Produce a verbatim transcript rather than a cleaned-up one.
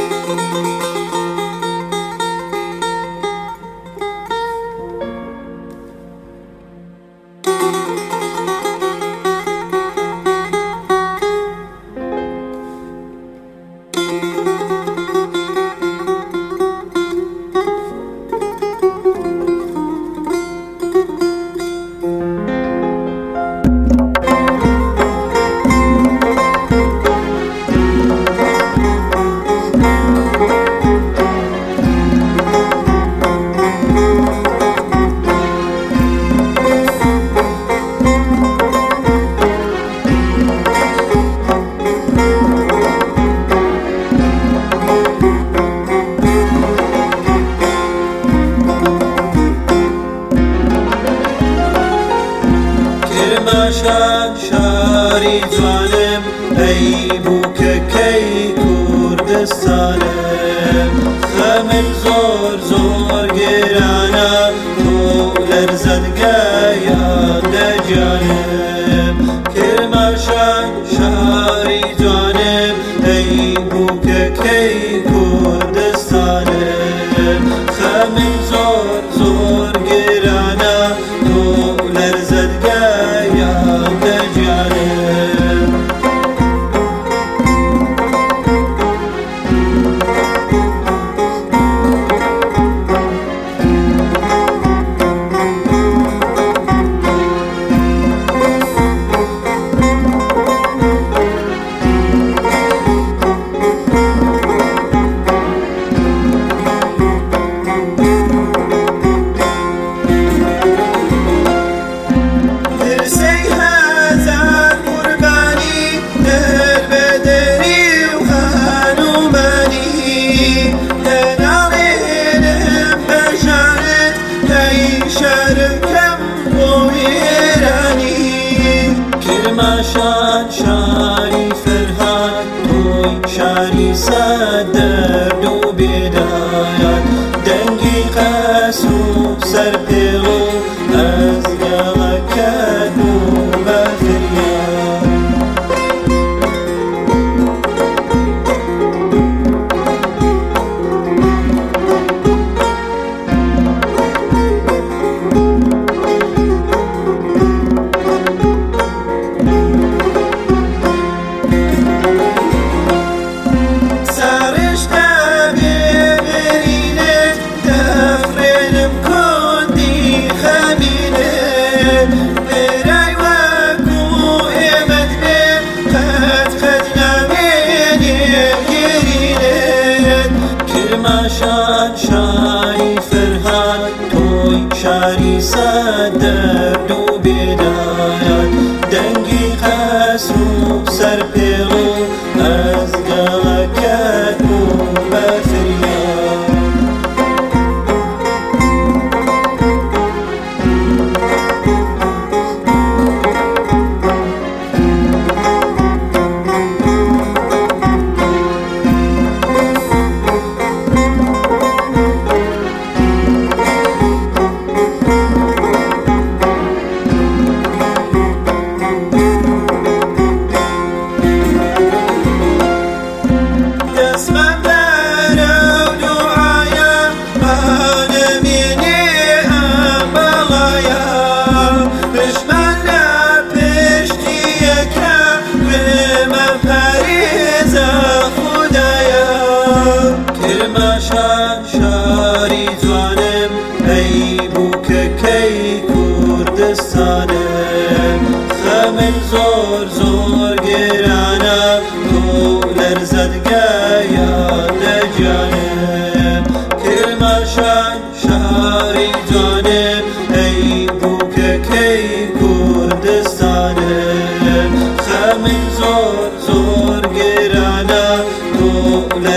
کرماشان شاری جوانم ای بوکە کەی کوردستانم خەمم زۆر زۆر گێرانە تۆ لەرزەت گایاندە گیانم کرماشان شاری جوانم ای بوکە کەی کوردستانم خەمم زۆر زۆر گێرانە تۆ لەرزەت گایاندە گیانم کرماشان شاری فرهاد توی شاری سەد دەرد و بێدایان دەنگی قەس و سەرپێڵ و ئەزگەڵەکەت و بە فریاد کرماشان شاری فرهاد توی شاری سەد دەرد و بێدایان دەنگی قەس و سەرپێڵ و ئەزگەڵەکەت و بە فریاد کرماشان شاری جوانم ای بوکە کەی کوردستانم خەمم زۆر زۆر گێرانە تۆ لەرزەت گایاندە گیانم کرماشان شاری جوانم ای بوکە کەی کوردستانم خەمم زۆر زۆر گێرانە تۆ